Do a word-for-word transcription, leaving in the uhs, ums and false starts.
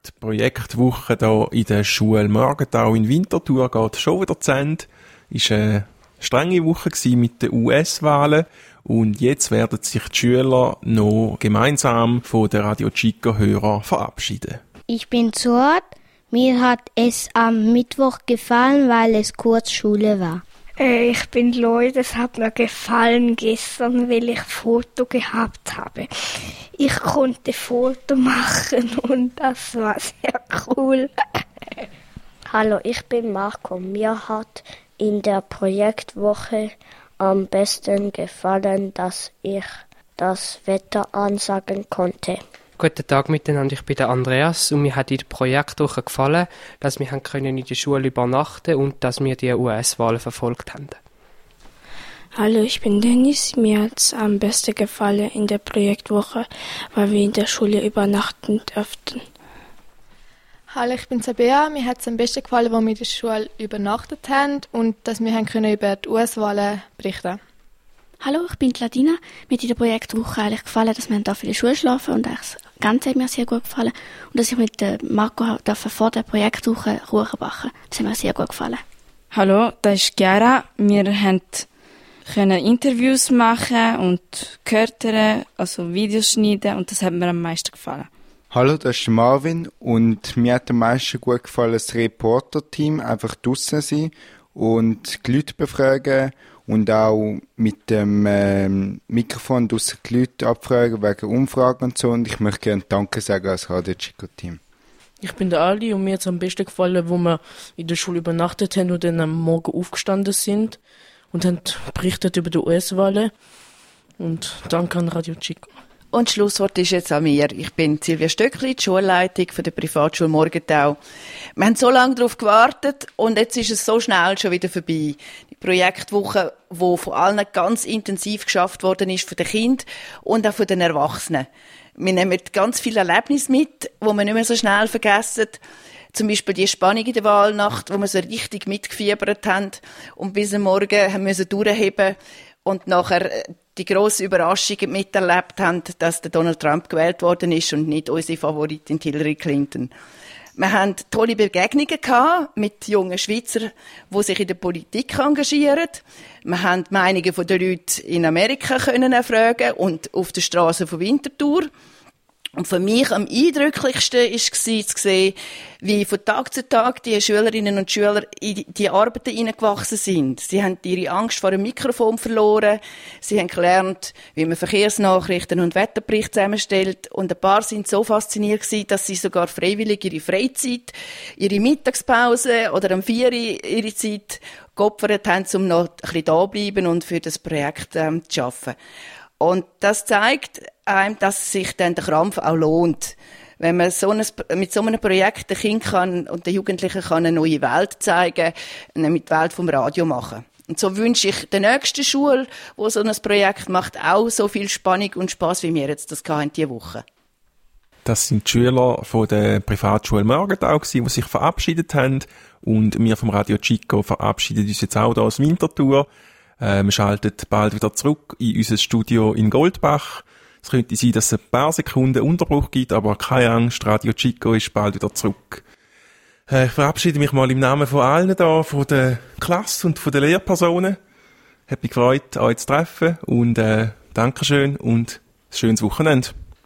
Die Projektwoche hier in der Schule Morgenthau in Winterthur geht schon wieder zu Ende. Es war eine strenge Woche mit den U S-Wahlen und jetzt werden sich die Schüler noch gemeinsam von den Radio Chico-Hörern verabschieden. Ich bin Suat. Mir hat es am Mittwoch gefallen, weil es Kurzschule war. Äh, ich bin Lloyd. Es hat mir gefallen gestern, weil ich Foto gehabt habe. Ich konnte Foto machen und das war sehr cool. Hallo, ich bin Marco. Mir hat in der Projektwoche am besten gefallen, dass ich das Wetter ansagen konnte. Guten Tag miteinander, ich bin der Andreas und mir hat in der Projektwoche gefallen, dass wir können in der Schule übernachten und dass wir die U S-Wahlen verfolgt haben. Hallo, ich bin Dennis. Mir hat es am besten gefallen in der Projektwoche, weil wir in der Schule übernachten durften. Hallo, ich bin Sabea. Mir hat es am besten gefallen, als wir in der Schule übernachtet haben und dass wir haben können über die U S-Wahlen berichten. Hallo, ich bin Ladina. Mir hat in der Projektwoche eigentlich gefallen, dass wir hier für die Schule schlafen und das Ganze hat mir sehr gut gefallen. Und dass ich mit Marco vor der Projektwoche Kuchen backen. Das hat mir sehr gut gefallen. Hallo, das ist Chiara. Wir haben können Interviews machen und Körter, also Videos schneiden und das hat mir am meisten gefallen. Hallo, das ist Marvin und mir hat am meisten gut gefallen, das Reporter-Team, einfach draussen sein und die Leute befragen und auch mit dem ähm, Mikrofon draussen die Leute abfragen wegen Umfragen und so und ich möchte gerne Danke sagen als Radio Chico-Team. Ich bin der Ali und mir hat es am besten gefallen, wo wir in der Schule übernachtet haben und dann am Morgen aufgestanden sind und haben berichtet über die U S-Wahlen. Und danke an Radio Chico. Und das Schlusswort ist jetzt an mir. Ich bin Silvia Stöckli, die Schulleitung von der Privatschule Morgenthau. Wir haben so lange darauf gewartet und jetzt ist es so schnell schon wieder vorbei. Die Projektwoche, die von allen ganz intensiv geschafft worden ist, von den Kindern und auch von den Erwachsenen. Wir nehmen ganz viele Erlebnisse mit, die wir nicht mehr so schnell vergessen. Zum Beispiel die Spannung in der Wahlnacht, wo wir so richtig mitgefiebert haben und bis am Morgen haben müssen durchheben und nachher die grosse Überraschung miterlebt haben, dass der Donald Trump gewählt worden ist und nicht unsere Favoritin Hillary Clinton. Wir hatten tolle Begegnungen gehabt mit jungen Schweizern, die sich in der Politik engagieren. Wir haben die Meinungen der Leute in Amerika können erfragen und auf der Straße von Winterthur. Und für mich am eindrücklichsten war es zu sehen, wie von Tag zu Tag die Schülerinnen und Schüler in die Arbeiten hineingewachsen sind. Sie haben ihre Angst vor dem Mikrofon verloren. Sie haben gelernt, wie man Verkehrsnachrichten und Wetterberichte zusammenstellt. Und ein paar sind so fasziniert gewesen, dass sie sogar freiwillig ihre Freizeit, ihre Mittagspause oder am vier Uhr ihre Zeit geopfert haben, um noch ein bisschen da zu bleiben und für das Projekt ähm, zu arbeiten. Und das zeigt einem, dass sich dann der Krampf auch lohnt. Wenn man so ein, mit so einem Projekt den Kindern und den Jugendlichen kann eine neue Welt zeigen, nämlich die Welt vom Radio machen. Und so wünsche ich der nächsten Schule, die so ein Projekt macht, auch so viel Spannung und Spass, wie wir jetzt das hatten diese Woche. Das sind die Schüler von der Privatschule Morgenthau, die sich verabschiedet haben. Und wir vom Radio Chico verabschieden uns jetzt auch hier aus Winterthur. Äh, wir schalten bald wieder zurück in unser Studio in Goldbach. Es könnte sein, dass es ein paar Sekunden Unterbruch gibt, aber keine Angst, Radio Chico ist bald wieder zurück. Äh, ich verabschiede mich mal im Namen von allen da, von der Klasse und von den Lehrpersonen. Hat mich gefreut, euch zu treffen und äh, Dankeschön und ein schönes Wochenende.